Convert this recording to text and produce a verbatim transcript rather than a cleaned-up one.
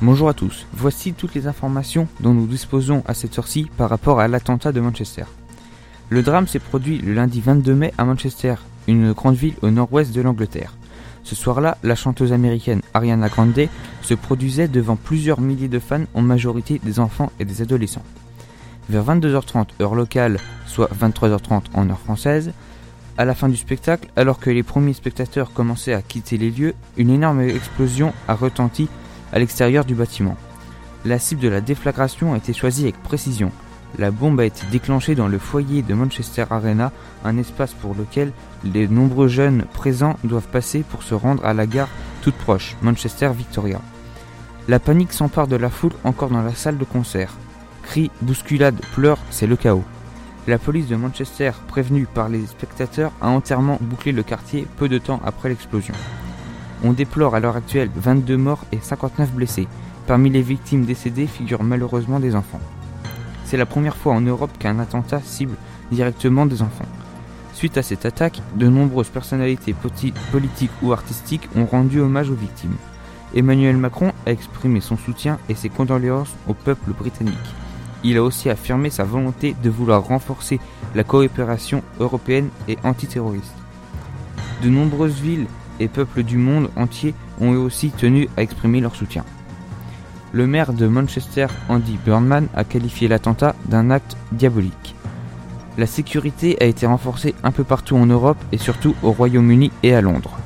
Bonjour à tous, voici toutes les informations dont nous disposons à cette heure-ci par rapport à l'attentat de Manchester. Le drame s'est produit le lundi vingt-deux mai à Manchester, une grande ville au nord-ouest de l'Angleterre. Ce soir-là, la chanteuse américaine Ariana Grande se produisait devant plusieurs milliers de fans, en majorité des enfants et des adolescents. Vers vingt-deux heures trente heure locale, soit vingt-trois heures trente en heure française, à la fin du spectacle, alors que les premiers spectateurs commençaient à quitter les lieux, une énorme explosion a retenti à l'extérieur du bâtiment. La cible de la déflagration a été choisie avec précision. La bombe a été déclenchée dans le foyer de Manchester Arena, un espace pour lequel les nombreux jeunes présents doivent passer pour se rendre à la gare toute proche, Manchester Victoria. La panique s'empare de la foule encore dans la salle de concert. Cris, bousculades, pleurs, c'est le chaos. La police de Manchester, prévenue par les spectateurs, a entièrement bouclé le quartier peu de temps après l'explosion. On déplore à l'heure actuelle vingt-deux morts et cinquante-neuf blessés. Parmi les victimes décédées figurent malheureusement des enfants. C'est la première fois en Europe qu'un attentat cible directement des enfants. Suite à cette attaque, de nombreuses personnalités politiques ou artistiques ont rendu hommage aux victimes. Emmanuel Macron a exprimé son soutien et ses condoléances au peuple britannique. Il a aussi affirmé sa volonté de vouloir renforcer la coopération européenne et antiterroriste. De nombreuses villes et peuples du monde entier ont eux aussi tenu à exprimer leur soutien. Le maire de Manchester, Andy Burnham, a qualifié l'attentat d'un acte diabolique. La sécurité a été renforcée un peu partout en Europe et surtout au Royaume-Uni et à Londres.